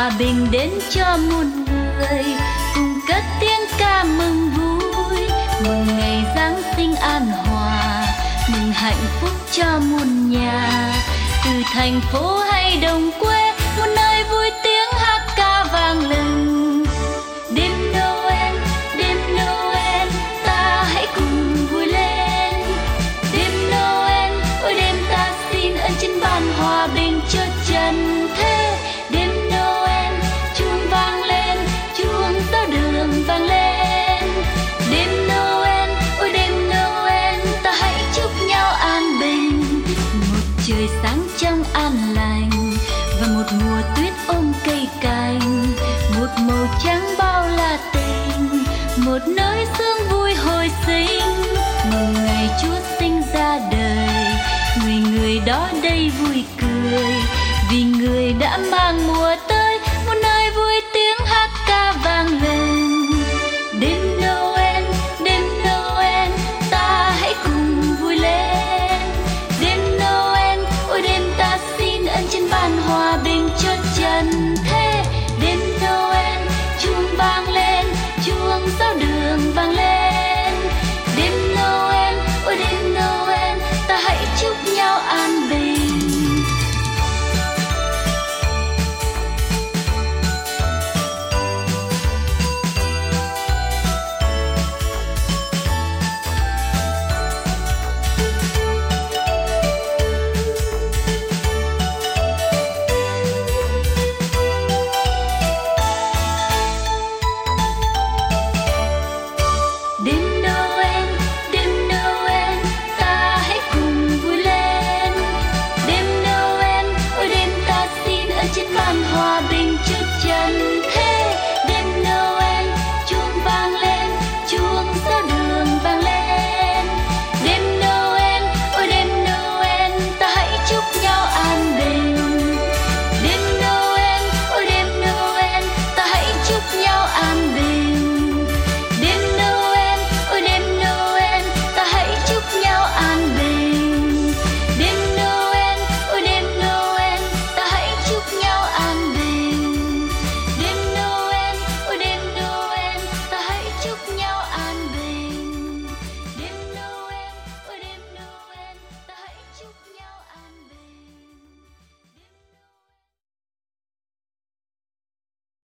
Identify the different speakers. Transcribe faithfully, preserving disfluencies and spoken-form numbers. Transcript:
Speaker 1: hòa bình đến cho muôn người, cùng cất tiếng ca mừng vui, mừng ngày Giáng sinh an hòa, mừng hạnh phúc cho muôn nhà. Từ thành phố hay đồng quê, một nơi vui tiếng hát ca vang lừng. Đêm Noel, đêm Noel, ta hãy cùng vui lên. Đêm Noel, ôi đêm ta xin ơn trên ban hòa bình cho trần thế. Đêm Noel, chuông vang lên, chuông giáo đường vang lên. Đêm Noel, ôi đêm Noel, ta hãy chúc nhau an bình. Một trời sáng trong an lành và một mùa tuyết ôm cây cành, một màu trắng bao la tình, một nỗi sương vui hồi sinh. Mừng ngày Chúa sinh ra đời, người người đó đây vui cười, vì người đã mang mùa